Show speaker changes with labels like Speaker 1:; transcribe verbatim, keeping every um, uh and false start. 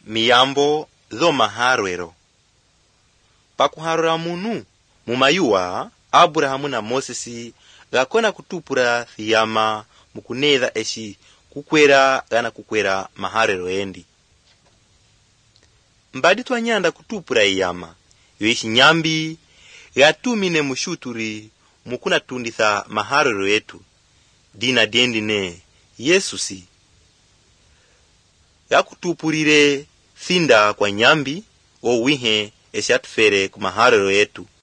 Speaker 1: miyambo dho maharwero. Pakuharura munu mumayuwa Aburahamu na Mosesi gakona kutupura thiyama mukunedha eshi kukwera gana kukwera maharero endi. Mbadi twanyanda kutupura iyama yoishi nyambi gatumine mushuturi mukuna tunditha maharero yetu dina diendine Yesusi yakutupurire thinda kwa nyambi o wihe eshi atufere ku maharero yetu.